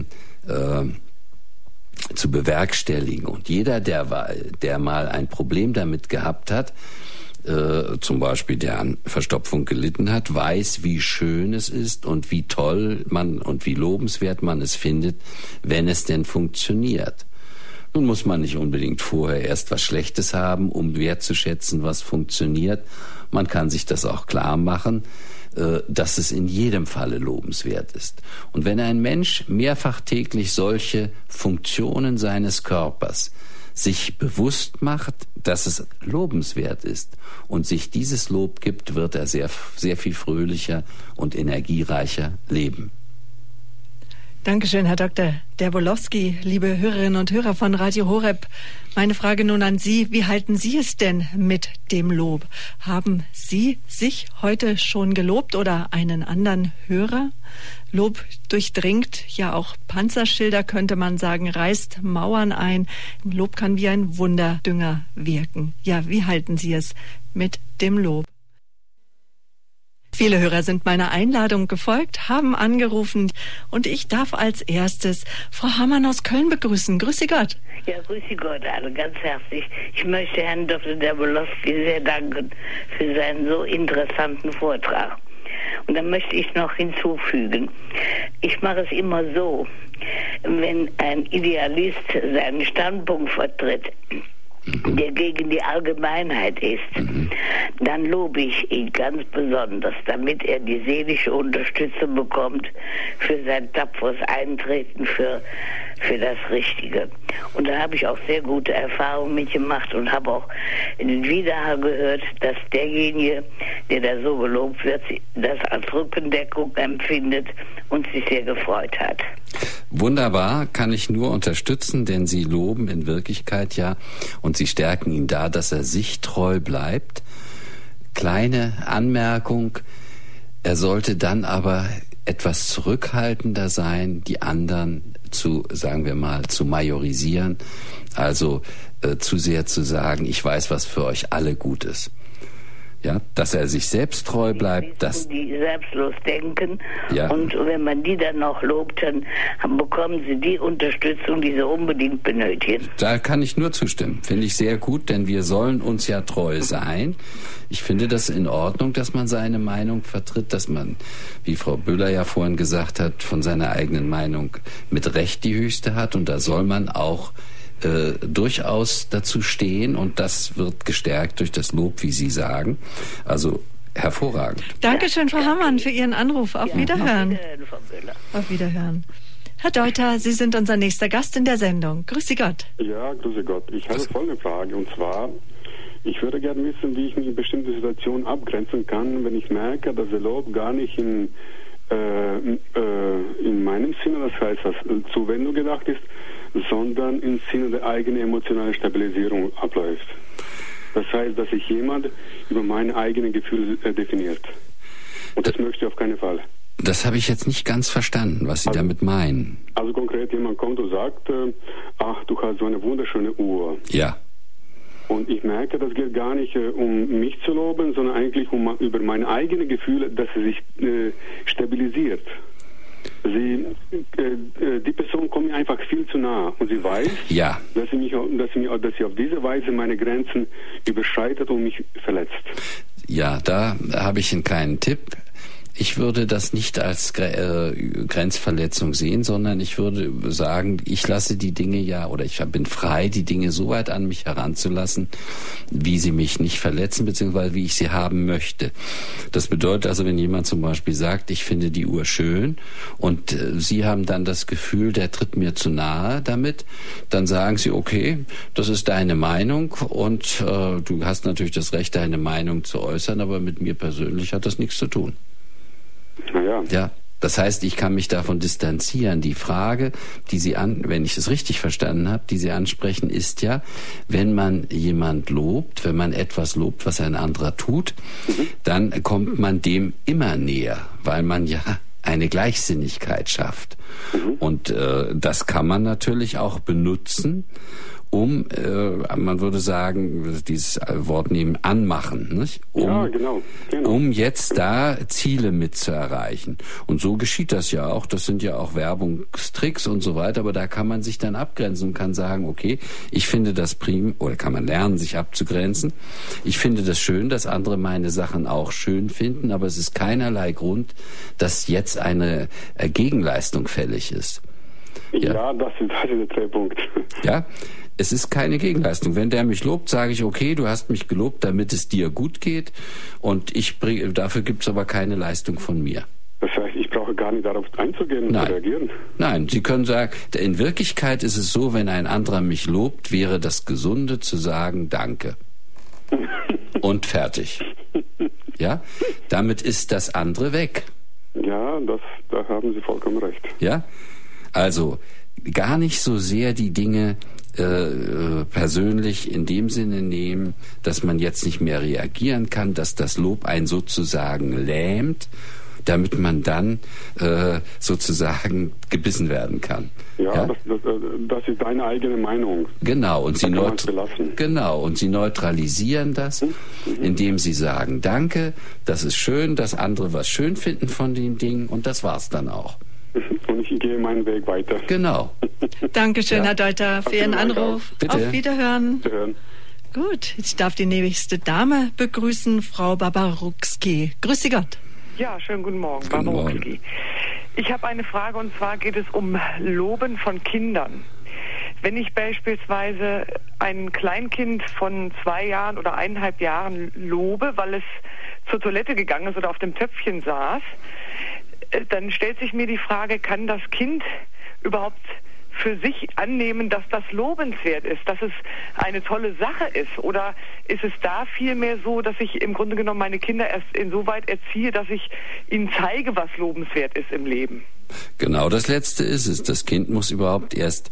zu bewerkstelligen. Und jeder, der mal ein Problem damit gehabt hat, zum Beispiel der an Verstopfung gelitten hat, weiß, wie schön es ist und wie toll man und wie lobenswert man es findet, wenn es denn funktioniert. Nun muss man nicht unbedingt vorher erst was Schlechtes haben, um wertzuschätzen, was funktioniert. Man kann sich das auch klar machen, dass es in jedem Falle lobenswert ist. Und wenn ein Mensch mehrfach täglich solche Funktionen seines Körpers sich bewusst macht, dass es lobenswert ist und sich dieses Lob gibt, wird er sehr, sehr viel fröhlicher und energiereicher leben. Dankeschön, Herr Dr. Derbolowski, liebe Hörerinnen und Hörer von Radio Horeb. Meine Frage nun an Sie, wie halten Sie es denn mit dem Lob? Haben Sie sich heute schon gelobt oder einen anderen Hörer? Lob durchdringt ja auch Panzerschilder, könnte man sagen, reißt Mauern ein. Lob kann wie ein Wunderdünger wirken. Ja, wie halten Sie es mit dem Lob? Viele Hörer sind meiner Einladung gefolgt, haben angerufen und ich darf als erstes Frau Hamann aus Köln begrüßen. Grüße Gott. Ja, grüße Gott alle ganz herzlich. Ich möchte Herrn Dr. Derbolowski sehr danken für seinen so interessanten Vortrag. Und dann möchte ich noch hinzufügen, ich mache es immer so, wenn ein Idealist seinen Standpunkt vertritt, der gegen die Allgemeinheit ist, dann lobe ich ihn ganz besonders, damit er die seelische Unterstützung bekommt für sein tapferes Eintreten für für das Richtige. Und da habe ich auch sehr gute Erfahrungen mitgemacht und habe auch in den Widerhall gehört, dass derjenige, der da so gelobt wird, das als Rückendeckung empfindet und sich sehr gefreut hat. Wunderbar, kann ich nur unterstützen, denn Sie loben in Wirklichkeit ja und Sie stärken ihn da, dass er sich treu bleibt. Kleine Anmerkung, er sollte dann aber etwas zurückhaltender sein, die anderen sagen wir mal, zu majorisieren, also zu sehr zu sagen, ich weiß, was für euch alle gut ist. Ja, dass er sich selbst treu bleibt, dass die selbstlos denken, ja. Und wenn man die dann noch lobt, dann bekommen sie die Unterstützung, die sie unbedingt benötigen. Da kann ich nur zustimmen. Finde ich sehr gut, denn wir sollen uns ja treu sein. Ich finde das in Ordnung, dass man seine Meinung vertritt, dass man, wie Frau Böhler ja vorhin gesagt hat, von seiner eigenen Meinung mit Recht die höchste hat, und da soll man auch durchaus dazu stehen, und das wird gestärkt durch das Lob, wie Sie sagen. Also hervorragend. Dankeschön, Frau Hammann, für Ihren Anruf. Auf Wiederhören. Auf Wiederhören, Frau Böhler. Auf Wiederhören. Herr Deuter, Sie sind unser nächster Gast in der Sendung. Grüße Gott. Ja, grüße Gott. Ich habe folgende Frage, und zwar, ich würde gerne wissen, wie ich mich in bestimmte Situationen abgrenzen kann, wenn ich merke, dass der Lob gar nicht in meinem Sinne, das heißt, was Zuwendung gedacht ist, sondern im Sinne der eigenen emotionalen Stabilisierung abläuft. Das heißt, dass sich jemand über meine eigenen Gefühle definiert. Und das möchte ich auf keinen Fall. Das habe ich jetzt nicht ganz verstanden, was Sie damit meinen. Also konkret, jemand kommt und sagt, ach, du hast so eine wunderschöne Uhr. Ja. Und ich merke, das geht gar nicht um mich zu loben, sondern eigentlich über meine eigenen Gefühle, dass sie sich stabilisiert. Die Person kommt mir einfach viel zu nah, und sie weiß, ja, dass sie auf diese Weise meine Grenzen überschreitet und mich verletzt. Ja, da habe ich einen kleinen Tipp. Ich würde das nicht als Grenzverletzung sehen, sondern ich würde sagen, ich lasse die Dinge oder ich bin frei, die Dinge so weit an mich heranzulassen, wie sie mich nicht verletzen, beziehungsweise wie ich sie haben möchte. Das bedeutet also, wenn jemand zum Beispiel sagt, ich finde die Uhr schön, und Sie haben dann das Gefühl, der tritt mir zu nahe damit, dann sagen Sie, okay, das ist deine Meinung, und du hast natürlich das Recht, deine Meinung zu äußern, aber mit mir persönlich hat das nichts zu tun. Ja, das heißt, ich kann mich davon distanzieren. Die Frage, die Sie wenn ich es richtig verstanden habe, die Sie ansprechen, ist ja, wenn man jemand lobt, wenn man etwas lobt, was ein anderer tut, dann kommt man dem immer näher, weil man ja eine Gleichsinnigkeit schafft. Und das kann man natürlich auch benutzen, man würde sagen, dieses Wort nehmen, anmachen, nicht? Genau. Um jetzt da Ziele mitzuerreichen. Und so geschieht das ja auch. Das sind ja auch Werbungstricks und so weiter, aber da kann man sich dann abgrenzen und kann sagen, okay, ich finde das prima, oder kann man lernen, sich abzugrenzen. Ich finde das schön, dass andere meine Sachen auch schön finden, aber es ist keinerlei Grund, dass jetzt eine Gegenleistung fällig ist. Ja, das ist der Treffpunkt. Ja, es ist keine Gegenleistung. Wenn der mich lobt, sage ich, okay, du hast mich gelobt, damit es dir gut geht, und dafür gibt es aber keine Leistung von mir. Das heißt, ich brauche gar nicht darauf einzugehen und zu reagieren? Nein, Sie können sagen, in Wirklichkeit ist es so, wenn ein anderer mich lobt, wäre das Gesunde zu sagen, danke. Und fertig. Ja, damit ist das andere weg. Ja, da haben Sie vollkommen recht. Ja, also gar nicht so sehr die Dinge persönlich in dem Sinne nehmen, dass man jetzt nicht mehr reagieren kann, dass das Lob einen sozusagen lähmt, damit man dann sozusagen gebissen werden kann. Ja? Das ist deine eigene Meinung. Genau, und Sie neutralisieren das, indem Sie sagen, danke, das ist schön, dass andere was schön finden von den Dingen, und das war's dann auch. Und ich gehe meinen Weg weiter. Genau. Dankeschön, Herr Deuter, für Ihren Anruf. Bitte. Auf Wiederhören. Wiederhören. Gut, ich darf die nächste Dame begrüßen, Frau Babarukski. Grüße Gott. Ja, schönen guten Morgen, Babarukski. Ich habe eine Frage, und zwar geht es um Loben von Kindern. Wenn ich beispielsweise ein Kleinkind von 2 Jahren oder 1,5 Jahren lobe, weil es zur Toilette gegangen ist oder auf dem Töpfchen saß, dann stellt sich mir die Frage, kann das Kind überhaupt für sich annehmen, dass das lobenswert ist, dass es eine tolle Sache ist? Oder ist es da vielmehr so, dass ich im Grunde genommen meine Kinder erst insoweit erziehe, dass ich ihnen zeige, was lobenswert ist im Leben? Genau, das Letzte ist es. Das Kind muss überhaupt erst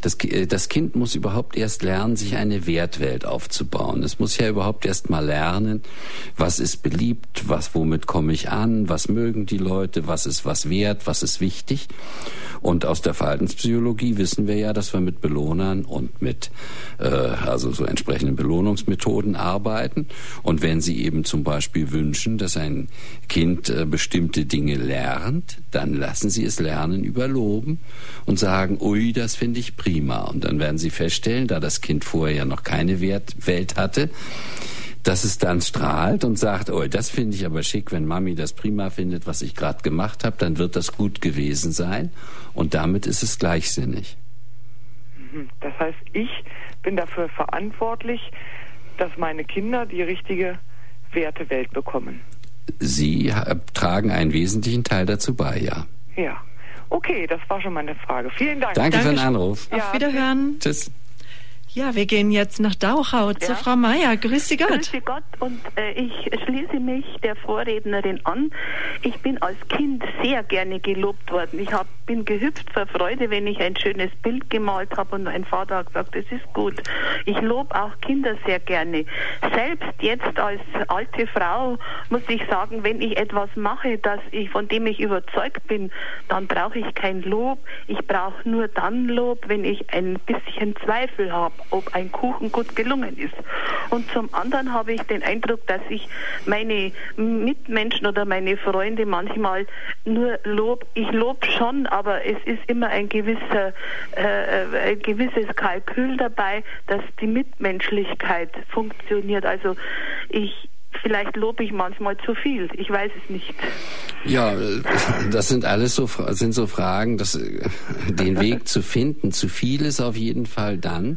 lernen, sich eine Wertwelt aufzubauen. Es muss ja überhaupt erst mal lernen, was ist beliebt, womit komme ich an, was mögen die Leute, was ist was wert, was ist wichtig. Und aus der Verhaltenspsychologie wissen wir ja, dass wir mit Belohnern und mit also so entsprechenden Belohnungsmethoden arbeiten. Und wenn Sie eben zum Beispiel wünschen, dass ein Kind bestimmte Dinge lernt, dann lassen Sie es lernen über Loben und sagen, ui, das finde ich prima. Und dann werden Sie feststellen, da das Kind vorher ja noch keine Wertwelt hatte, dass es dann strahlt und sagt, oh, das finde ich aber schick, wenn Mami das prima findet, was ich gerade gemacht habe, dann wird das gut gewesen sein. Und damit ist es gleichsinnig. Das heißt, ich bin dafür verantwortlich, dass meine Kinder die richtige Wertewelt bekommen. Sie tragen einen wesentlichen Teil dazu bei, ja. Ja. Okay, das war schon meine Frage. Vielen Dank. Danke für den Anruf. Auf Wiederhören. Tschüss. Ja, wir gehen jetzt nach Dauchau zu Frau Meier. Grüße Gott. Grüße Gott, und ich schließe mich der Vorrednerin an. Ich bin als Kind sehr gerne gelobt worden. Ich bin gehüpft vor Freude, wenn ich ein schönes Bild gemalt habe und mein Vater hat gesagt, das ist gut. Ich lobe auch Kinder sehr gerne. Selbst jetzt als alte Frau muss ich sagen, wenn ich etwas mache, von dem ich überzeugt bin, dann brauche ich kein Lob. Ich brauche nur dann Lob, wenn ich ein bisschen Zweifel habe, ob ein Kuchen gut gelungen ist. Und zum anderen habe ich den Eindruck, dass ich meine Mitmenschen oder meine Freunde manchmal nur ich lobe schon, aber es ist immer ein gewisses Kalkül dabei, dass die Mitmenschlichkeit funktioniert. Also vielleicht lobe ich manchmal zu viel. Ich weiß es nicht. Ja, das sind alles so Fragen, den Weg zu finden. Zu viel ist auf jeden Fall dann,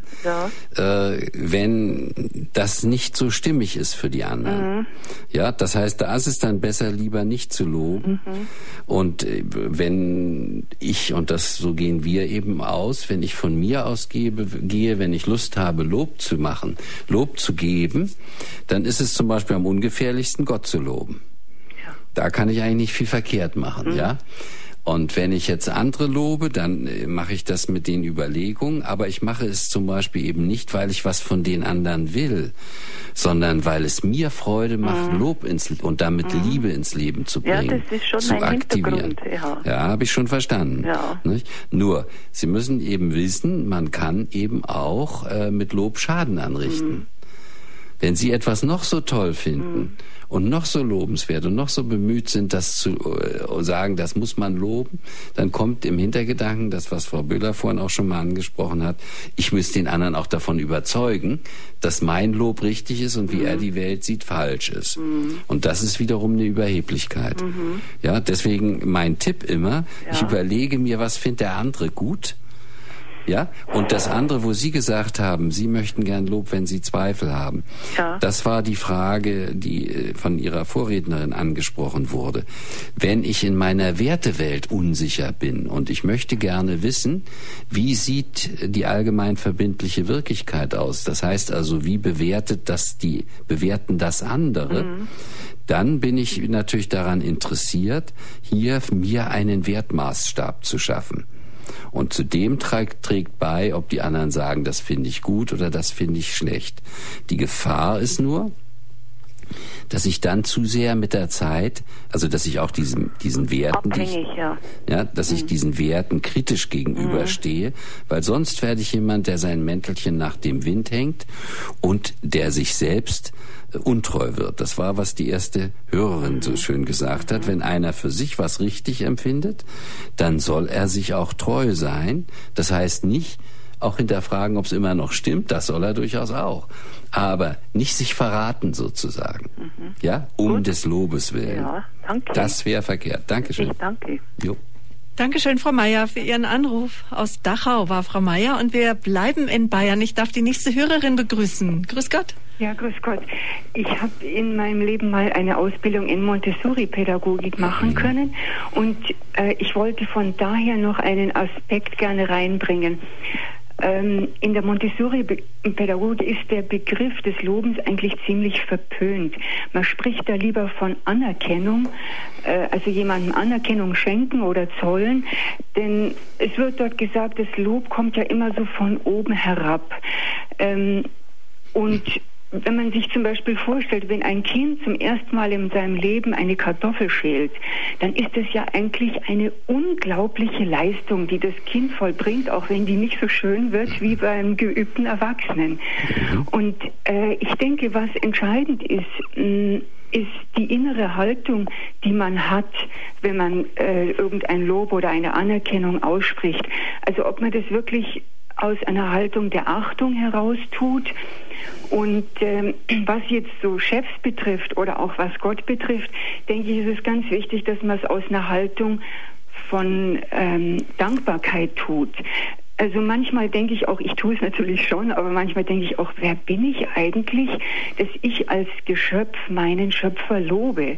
wenn das nicht so stimmig ist für die anderen. Mhm. Ja, das heißt, da ist es dann besser, lieber nicht zu loben. Mhm. Und wenn so gehen wir eben aus, wenn ich von mir aus gehe, wenn ich Lust habe, Lob zu machen, Lob zu geben, dann ist es zum Beispiel am ungefährlichsten, Gott zu loben. Ja. Da kann ich eigentlich nicht viel verkehrt machen, ja. Und wenn ich jetzt andere lobe, dann mache ich das mit den Überlegungen, aber ich mache es zum Beispiel eben nicht, weil ich was von den anderen will, sondern weil es mir Freude macht, Lob und damit Liebe ins Leben zu bringen, ja, das ist schon zu aktivieren. Ja, habe ich schon verstanden. Ja. Nicht? Nur, Sie müssen eben wissen, man kann eben auch mit Lob Schaden anrichten. Wenn Sie etwas noch so toll finden und noch so lobenswert und noch so bemüht sind, das zu sagen, das muss man loben, dann kommt im Hintergedanken das, was Frau Böhler vorhin auch schon mal angesprochen hat, ich muss den anderen auch davon überzeugen, dass mein Lob richtig ist und wie er die Welt sieht, falsch ist. Und das ist wiederum eine Überheblichkeit. Ja, deswegen mein Tipp immer, ich überlege mir, was findet der andere gut. Ja, und das andere, wo Sie gesagt haben, Sie möchten gern Lob, wenn Sie Zweifel haben. Ja. Das war die Frage, die von Ihrer Vorrednerin angesprochen wurde. Wenn ich in meiner Wertewelt unsicher bin und ich möchte gerne wissen, wie sieht die allgemein verbindliche Wirklichkeit aus? Das heißt also, wie bewerten das andere? Dann bin ich natürlich daran interessiert, hier mir einen Wertmaßstab zu schaffen. Und zu dem trägt bei, ob die anderen sagen, das finde ich gut oder das finde ich schlecht. Die Gefahr ist nur, dass ich dann zu sehr mit der Zeit, also dass ich auch diesen Werten, ich diesen Werten kritisch gegenüberstehe, weil sonst werde ich jemand, der sein Mäntelchen nach dem Wind hängt und der sich selbst untreu wird. Das war, was die erste Hörerin so schön gesagt hat. Wenn einer für sich was richtig empfindet, dann soll er sich auch treu sein. Das heißt nicht auch hinterfragen, ob es immer noch stimmt. Das soll er durchaus auch. Aber nicht sich verraten sozusagen. Ja, des Lobes willen. Ja, danke. Das wäre verkehrt. Dankeschön. Ich danke. Jo. Dankeschön, Frau Meier, für Ihren Anruf. Aus Dachau war Frau Meier und wir bleiben in Bayern. Ich darf die nächste Hörerin begrüßen. Grüß Gott. Ja, grüß Gott. Ich habe in meinem Leben mal eine Ausbildung in Montessori-Pädagogik machen können und ich wollte von daher noch einen Aspekt gerne reinbringen. In der Montessori-Pädagogik ist der Begriff des Lobens eigentlich ziemlich verpönt. Man spricht da lieber von Anerkennung, also jemandem Anerkennung schenken oder zollen, denn es wird dort gesagt, das Lob kommt ja immer so von oben herab. Und wenn man sich zum Beispiel vorstellt, wenn ein Kind zum ersten Mal in seinem Leben eine Kartoffel schält, dann ist es ja eigentlich eine unglaubliche Leistung, die das Kind vollbringt, auch wenn die nicht so schön wird wie beim geübten Erwachsenen. Und ich denke, was entscheidend ist die innere Haltung, die man hat, wenn man irgendein Lob oder eine Anerkennung ausspricht. Also ob man das wirklich aus einer Haltung der Achtung heraus tut. Und was jetzt so Chefs betrifft oder auch was Gott betrifft, denke ich, ist es ganz wichtig, dass man es aus einer Haltung von Dankbarkeit tut. Also manchmal denke ich auch, ich tue es natürlich schon, aber manchmal denke ich auch, wer bin ich eigentlich, dass ich als Geschöpf meinen Schöpfer lobe?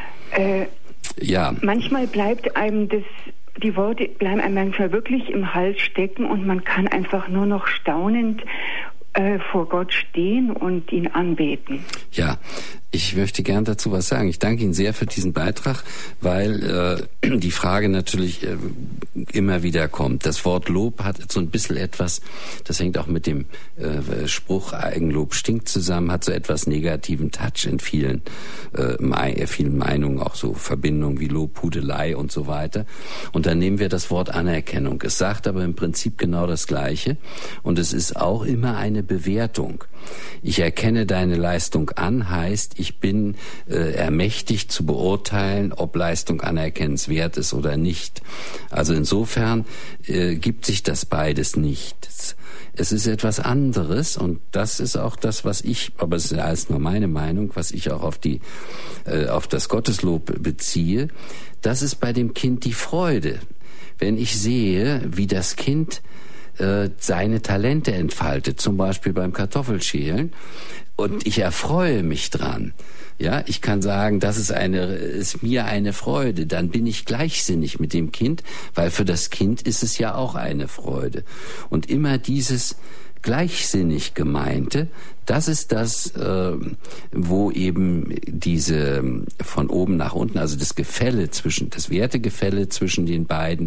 Manchmal bleibt einem die Worte bleiben einem manchmal wirklich im Hals stecken und man kann einfach nur noch staunend vor Gott stehen und ihn anbeten. Ja, ich möchte gern dazu was sagen. Ich danke Ihnen sehr für diesen Beitrag, weil die Frage natürlich immer wieder kommt. Das Wort Lob hat so ein bisschen etwas, das hängt auch mit dem Spruch Eigenlob stinkt zusammen, hat so etwas negativen Touch in vielen Meinungen, auch so Verbindungen wie Lobhudelei und so weiter. Und dann nehmen wir das Wort Anerkennung. Es sagt aber im Prinzip genau das Gleiche und es ist auch immer eine Bewertung. Ich erkenne deine Leistung an, heißt, ich bin ermächtigt zu beurteilen, ob Leistung anerkennenswert ist oder nicht. Also insofern gibt sich das beides nicht. Es ist etwas anderes und das ist auch das, was ich, aber es ist ja alles nur meine Meinung, was ich auch auf das Gotteslob beziehe. Das ist bei dem Kind die Freude. Wenn ich sehe, wie das Kind seine Talente entfaltet, zum Beispiel beim Kartoffelschälen, und ich erfreue mich dran. Ja, ich kann sagen, das ist mir eine Freude. Dann bin ich gleichsinnig mit dem Kind, weil für das Kind ist es ja auch eine Freude. Und immer dieses gleichsinnig Gemeinte, das ist das, wo eben diese von oben nach unten, also das Wertegefälle zwischen den beiden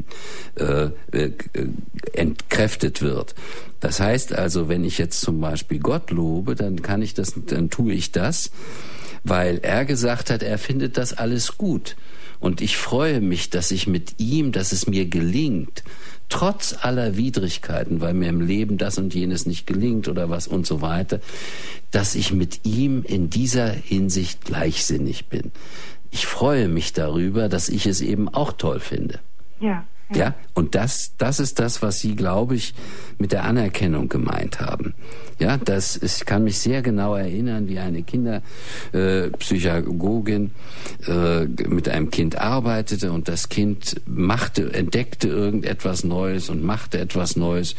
entkräftet wird. Das heißt also, wenn ich jetzt zum Beispiel Gott lobe, dann tue ich das, weil er gesagt hat, er findet das alles gut. Und ich freue mich, dass es mir gelingt, trotz aller Widrigkeiten, weil mir im Leben das und jenes nicht gelingt oder was und so weiter, dass ich mit ihm in dieser Hinsicht gleichsinnig bin. Ich freue mich darüber, dass ich es eben auch toll finde. Ja, und das ist das, was Sie, glaube ich, mit der Anerkennung gemeint haben. Ja, ich kann mich sehr genau erinnern, wie eine Kinderpsychologin mit einem Kind arbeitete und das Kind entdeckte irgendetwas Neues und machte etwas Neues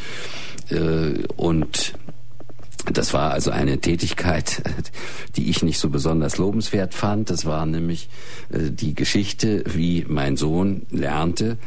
und das war also eine Tätigkeit, die ich nicht so besonders lobenswert fand. Das war nämlich die Geschichte, wie mein Sohn lernte,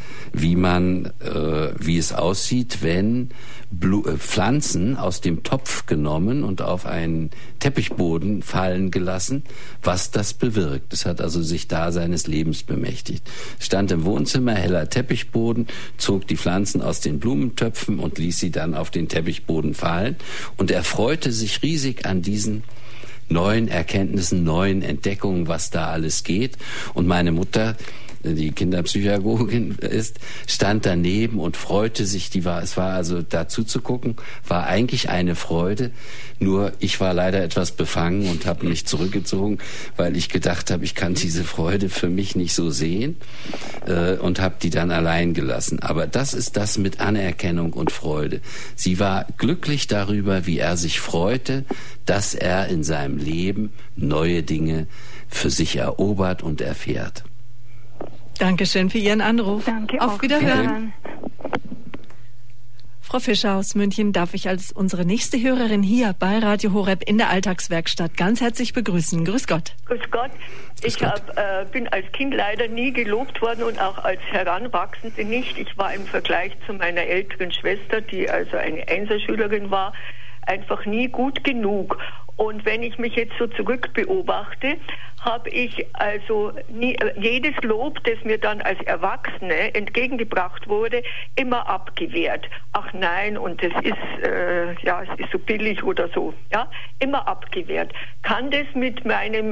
wie es aussieht, wenn Pflanzen aus dem Topf genommen und auf einen Teppichboden fallen gelassen, was das bewirkt. Es hat also sich da seines Lebens bemächtigt. Stand im Wohnzimmer, heller Teppichboden, zog die Pflanzen aus den Blumentöpfen und ließ sie dann auf den Teppichboden fallen und er freute sich riesig an diesen neuen Erkenntnissen, neuen Entdeckungen, was da alles geht. Und meine Mutter, die Kinderpsychologin ist, stand daneben und freute sich. Es war also dazu zu gucken, war eigentlich eine Freude. Nur ich war leider etwas befangen und habe mich zurückgezogen, weil ich gedacht habe, ich kann diese Freude für mich nicht so sehen und habe die dann allein gelassen. Aber das ist das mit Anerkennung und Freude. Sie war glücklich darüber, wie er sich freute, dass er in seinem Leben neue Dinge für sich erobert und erfährt. Dankeschön für Ihren Anruf. Danke. Auf Wiederhören. Frau Fischer aus München darf ich als unsere nächste Hörerin hier bei Radio Horeb in der Alltagswerkstatt ganz herzlich begrüßen. Grüß Gott. Grüß Gott. Ich bin als Kind leider nie gelobt worden und auch als Heranwachsende nicht. Ich war im Vergleich zu meiner älteren Schwester, die also eine Einserschülerin war, einfach nie gut genug. Und wenn ich mich jetzt so zurückbeobachte, habe ich also nie, jedes Lob, das mir dann als Erwachsene entgegengebracht wurde, immer abgewehrt. Ach nein, und das ist, es ist so billig oder so. Ja, immer abgewehrt. Kann das mit meinem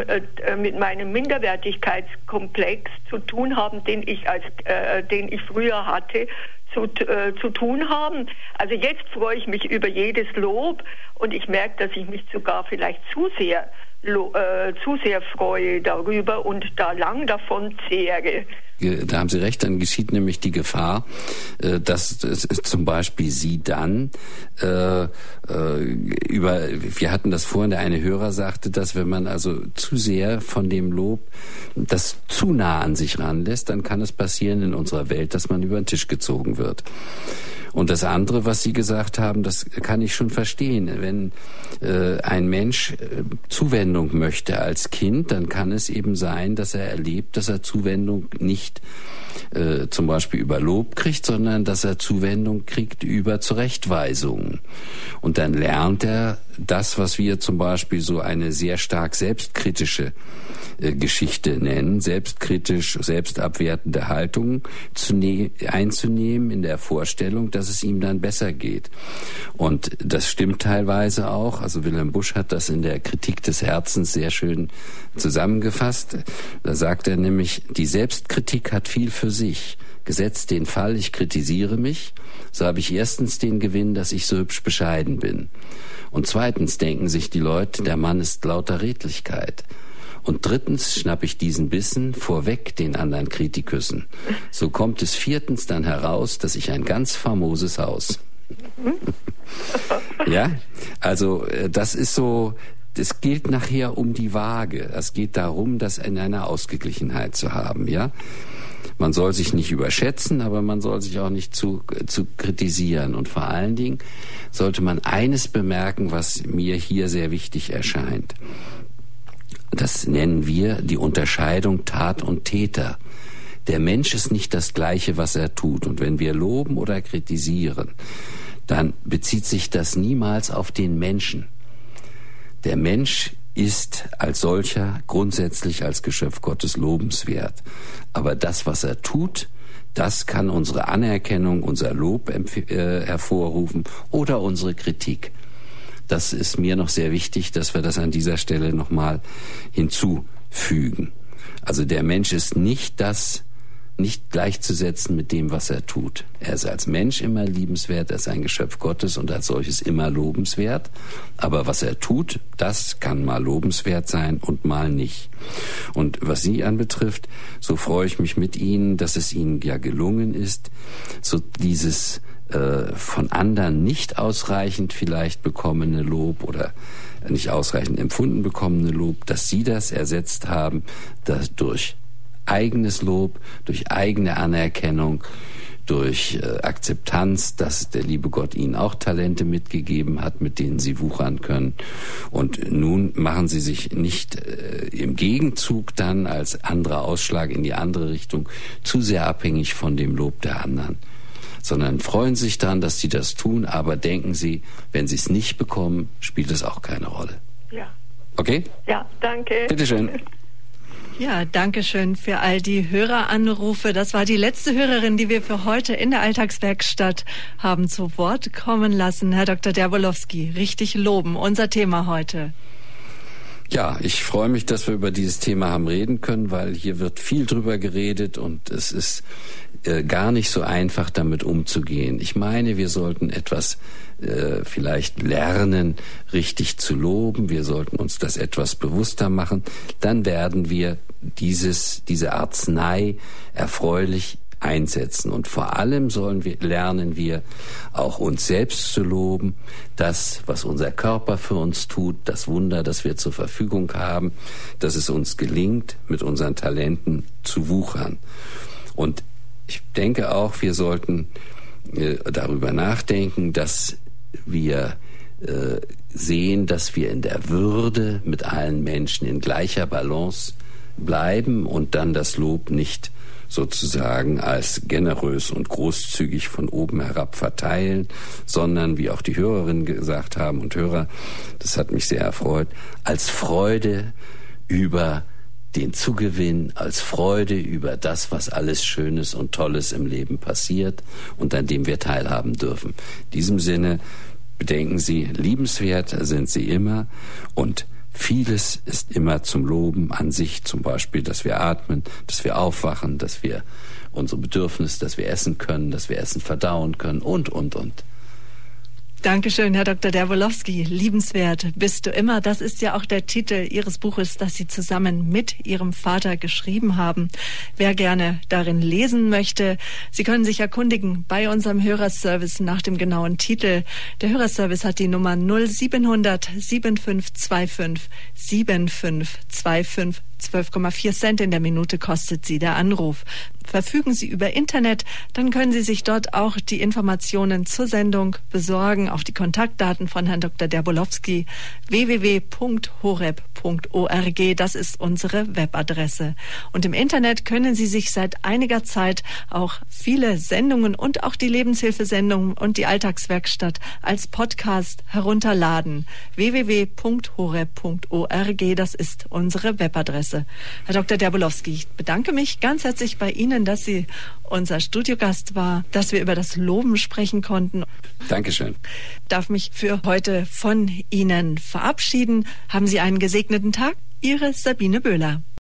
Minderwertigkeitskomplex zu tun haben, den ich früher hatte, zu tun haben? Also jetzt freue ich mich über jedes Lob und ich merke, dass ich mich sogar vielleicht zu sehr freue darüber und da lang davon zehre. Da haben Sie recht, dann geschieht nämlich die Gefahr, dass zum Beispiel Sie dann wir hatten das vorhin, der eine Hörer sagte, dass wenn man also zu sehr von dem Lob das zu nah an sich ranlässt, dann kann es passieren in unserer Welt, dass man über den Tisch gezogen wird. Und das andere, was Sie gesagt haben, das kann ich schon verstehen. Wenn ein Mensch Zuwendung möchte als Kind, dann kann es eben sein, dass er erlebt, dass er Zuwendung nicht zum Beispiel über Lob kriegt, sondern dass er Zuwendung kriegt über Zurechtweisungen. Und dann lernt er das, was wir zum Beispiel so eine sehr stark selbstkritische Geschichte nennen, selbstkritisch, selbstabwertende Haltung einzunehmen in der Vorstellung, dass es ihm dann besser geht. Und das stimmt teilweise auch. Also Wilhelm Busch hat das in der Kritik des Herzens sehr schön zusammengefasst. Da sagt er nämlich, die Selbstkritik hat viel für sich. Gesetzt den Fall, ich kritisiere mich, so habe ich erstens den Gewinn, dass ich so hübsch bescheiden bin. Und zweitens denken sich die Leute, der Mann ist lauter Redlichkeit. Und drittens schnapp ich diesen Bissen vorweg den anderen Kritiküssen. So kommt es viertens dann heraus, dass ich ein ganz famoses Haus. Ja, also das ist so, es gilt nachher um die Waage. Es geht darum, das in einer Ausgeglichenheit zu haben, ja. Man soll sich nicht überschätzen, aber man soll sich auch nicht zu kritisieren. Und vor allen Dingen sollte man eines bemerken, was mir hier sehr wichtig erscheint. Das nennen wir die Unterscheidung Tat und Täter. Der Mensch ist nicht das Gleiche, was er tut. Und wenn wir loben oder kritisieren, dann bezieht sich das niemals auf den Menschen. Der Mensch ist als solcher grundsätzlich als Geschöpf Gottes lobenswert. Aber das, was er tut, das kann unsere Anerkennung, unser Lob hervorrufen oder unsere Kritik. Das ist mir noch sehr wichtig, dass wir das an dieser Stelle nochmal hinzufügen. Also der Mensch ist nicht gleichzusetzen mit dem, was er tut. Er ist als Mensch immer liebenswert, er ist ein Geschöpf Gottes und als solches immer lobenswert. Aber was er tut, das kann mal lobenswert sein und mal nicht. Und was Sie anbetrifft, so freue ich mich mit Ihnen, dass es Ihnen ja gelungen ist, so dieses von anderen nicht ausreichend vielleicht bekommene Lob oder nicht ausreichend empfunden bekommene Lob, dass Sie das ersetzt haben, dass durch eigenes Lob, durch eigene Anerkennung, durch Akzeptanz, dass der liebe Gott Ihnen auch Talente mitgegeben hat, mit denen Sie wuchern können. Und nun machen Sie sich nicht im Gegenzug dann als anderer Ausschlag in die andere Richtung zu sehr abhängig von dem Lob der anderen, sondern freuen sich dann, dass Sie das tun, aber denken Sie, wenn Sie es nicht bekommen, spielt es auch keine Rolle. Ja. Okay? Ja, danke. Bitteschön. Ja, danke schön für all die Höreranrufe. Das war die letzte Hörerin, die wir für heute in der Alltagswerkstatt haben zu Wort kommen lassen. Herr Dr. Derbolowski, richtig loben, unser Thema heute. Ja, ich freue mich, dass wir über dieses Thema haben reden können, weil hier wird viel drüber geredet und es ist gar nicht so einfach, damit umzugehen. Ich meine, wir sollten etwas vielleicht lernen, richtig zu loben. Wir sollten uns das etwas bewusster machen. Dann werden wir diese Arznei erfreulich einsetzen. Und vor allem lernen wir auch uns selbst zu loben, das, was unser Körper für uns tut, das Wunder, das wir zur Verfügung haben, dass es uns gelingt, mit unseren Talenten zu wuchern. Und ich denke auch, wir sollten darüber nachdenken, dass wir sehen, dass wir in der Würde mit allen Menschen in gleicher Balance bleiben und dann das Lob nicht sozusagen als generös und großzügig von oben herab verteilen, sondern, wie auch die Hörerinnen gesagt haben und Hörer, das hat mich sehr erfreut, als Freude über den Zugewinn, als Freude über das, was alles Schönes und Tolles im Leben passiert und an dem wir teilhaben dürfen. In diesem Sinne bedenken Sie, liebenswert sind Sie immer und vieles ist immer zum Loben an sich, zum Beispiel, dass wir atmen, dass wir aufwachen, dass wir unsere Bedürfnisse, dass wir essen können, dass wir Essen verdauen können und. Dankeschön, Herr Dr. Derbolowski. Liebenswert bist du immer. Das ist ja auch der Titel Ihres Buches, das Sie zusammen mit Ihrem Vater geschrieben haben. Wer gerne darin lesen möchte, Sie können sich erkundigen bei unserem Hörerservice nach dem genauen Titel. Der Hörerservice hat die Nummer 0700 7525 7525. 12,4 Cent in der Minute kostet Sie der Anruf. Verfügen Sie über Internet, dann können Sie sich dort auch die Informationen zur Sendung besorgen, auch die Kontaktdaten von Herrn Dr. Derbolowski, www.horeb.org, das ist unsere Webadresse. Und im Internet können Sie sich seit einiger Zeit auch viele Sendungen und auch die Lebenshilfesendungen und die Alltagswerkstatt als Podcast herunterladen. www.horeb.org, das ist unsere Webadresse. Herr Dr. Derbolowski, ich bedanke mich ganz herzlich bei Ihnen, dass Sie unser Studiogast war, dass wir über das Loben sprechen konnten. Dankeschön. Ich darf mich für heute von Ihnen verabschieden. Haben Sie einen gesegneten Tag. Ihre Sabine Böhler.